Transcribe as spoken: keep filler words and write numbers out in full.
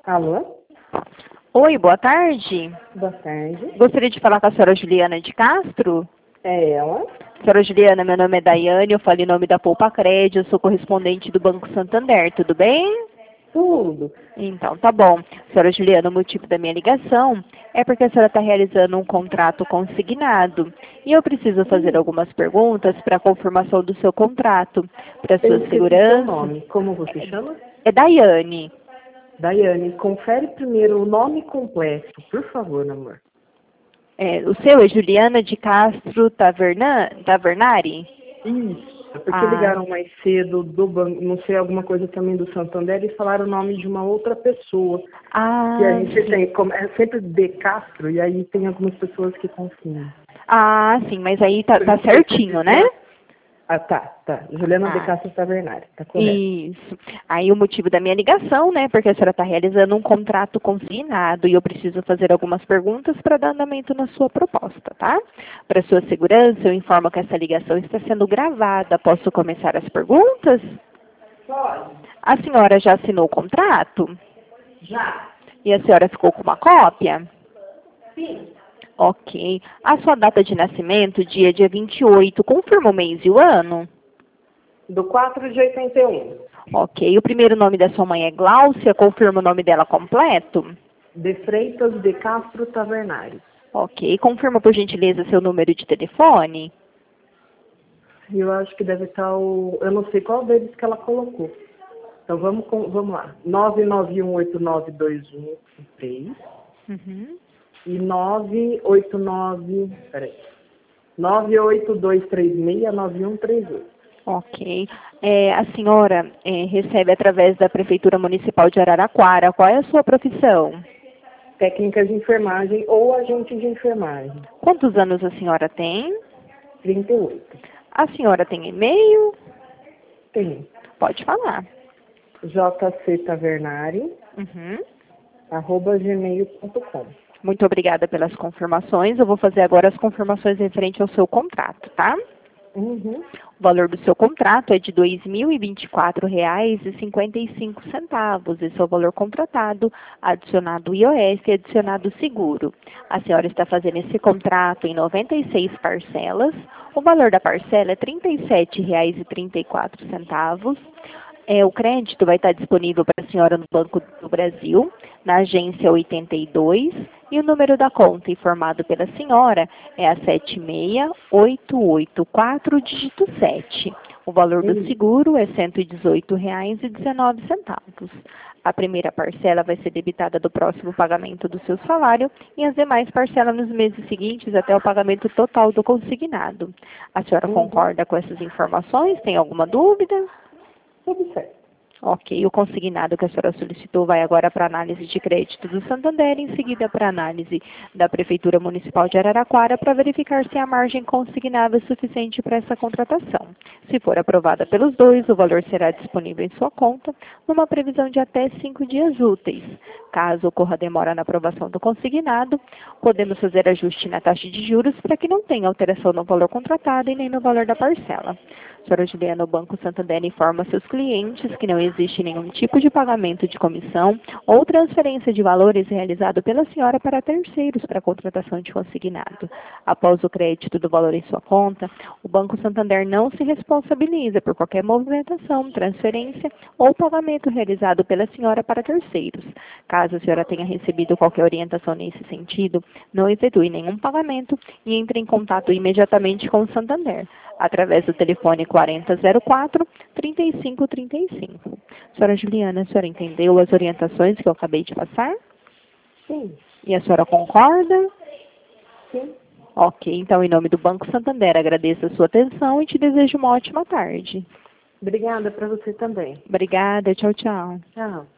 Alô? Oi, boa tarde. Boa tarde. Gostaria de falar com a senhora Juliana de Castro. É ela? Senhora Juliana, meu nome é Daiane, eu falo em nome da Poupa Crédito, eu sou correspondente do Banco Santander, tudo bem? Tudo. Então, tá bom. Senhora Juliana, o motivo da minha ligação é porque a senhora está realizando um contrato consignado e eu preciso fazer Hum, algumas perguntas para a confirmação do seu contrato, para eu sua esqueci seu segurança. nome. Como você chama? É Daiane. Daiane, confere primeiro o nome completo, por favor, amor. É, o seu é Juliana de Castro Taverna, Tavernari? Isso. É porque Ah, ligaram mais cedo do banco, não sei, alguma coisa também do Santander e falaram o nome de uma outra pessoa. Que a ah, gente sim. tem, como- é sempre de Castro, e aí tem algumas pessoas que confundem. Ah, sim, mas aí tá, Por tá isso que eu quis certinho, né? dizer. Ah, tá, tá. Juliana de Ah, Castro Tavernari, tá correto. isso. Aí o motivo da minha ligação, né? Porque a senhora está realizando um contrato consignado e eu preciso fazer algumas perguntas para dar andamento na sua proposta, tá? Para sua segurança, eu informo que essa ligação está sendo gravada. Posso começar as perguntas? Pode. A senhora já assinou o contrato? Já. E a senhora ficou com uma cópia? Sim. Ok. A sua data de nascimento, dia dia vinte e oito, confirma o mês e o ano? Do quatro de oitenta e um. Ok. O primeiro nome da sua mãe é Gláucia, confirma o nome dela completo? De Freitas de Castro Tavernari. Ok. Confirma, por gentileza, seu número de telefone? Eu acho que deve estar o... Eu não sei qual deles que ela colocou. Então vamos, com... vamos lá. nove nove um oito nove dois um três Uhum. e nove oito nove... Peraí. nove oito dois três seis nove um três oito. Ok. É, a senhora é, recebe através da Prefeitura Municipal de Araraquara. Qual é a sua profissão? Técnica de enfermagem ou agente de enfermagem. Quantos anos a senhora tem? trinta e oito. A senhora tem e-mail? Tem. Pode falar. jctavernari, Uhum. arroba gmail ponto com. Muito obrigada pelas confirmações. Eu vou fazer agora as confirmações referente ao seu contrato, tá? Uhum. O valor do seu contrato é de dois mil e vinte e quatro reais e cinquenta e cinco centavos. Esse é o valor contratado, adicionado I O S e adicionado seguro. A senhora está fazendo esse contrato em noventa e seis parcelas. O valor da parcela é trinta e sete reais e trinta e quatro centavos. É, o crédito vai estar disponível para a senhora no Banco do Brasil, na agência oitenta e dois, e o número da conta informado pela senhora é a sete seis oito oito quatro, dígito sete. O valor do Uhum. seguro é cento e dezoito reais e dezenove centavos. A primeira parcela vai ser debitada do próximo pagamento do seu salário e as demais parcelas nos meses seguintes até o pagamento total do consignado. A senhora Uhum. concorda com essas informações? Tem alguma dúvida? Tudo certo. Ok, o consignado que a senhora solicitou vai agora para análise de crédito do Santander, em seguida para análise da Prefeitura Municipal de Araraquara para verificar se a margem consignada é suficiente para essa contratação. Se for aprovada pelos dois, o valor será disponível em sua conta numa previsão de até cinco dias úteis. Caso ocorra demora na aprovação do consignado, podemos fazer ajuste na taxa de juros para que não tenha alteração no valor contratado e nem no valor da parcela. A senhora Juliana, o Banco Santander informa seus clientes que não existe nenhum tipo de pagamento de comissão ou transferência de valores realizado pela senhora para terceiros para a contratação de consignado. Após o crédito do valor em sua conta, o Banco Santander não se responsabiliza por qualquer movimentação, transferência ou pagamento realizado pela senhora para terceiros. Caso a senhora tenha recebido qualquer orientação nesse sentido, não efetue nenhum pagamento e entre em contato imediatamente com o Santander, através do telefone quarenta zero quatro, trinta e cinco trinta e cinco. Senhora Juliana, a senhora entendeu as orientações que eu acabei de passar? Sim. E a senhora concorda? Sim. Ok, então em nome do Banco Santander agradeço a sua atenção e te desejo uma ótima tarde. Obrigada para você também. Obrigada, tchau, tchau. Tchau.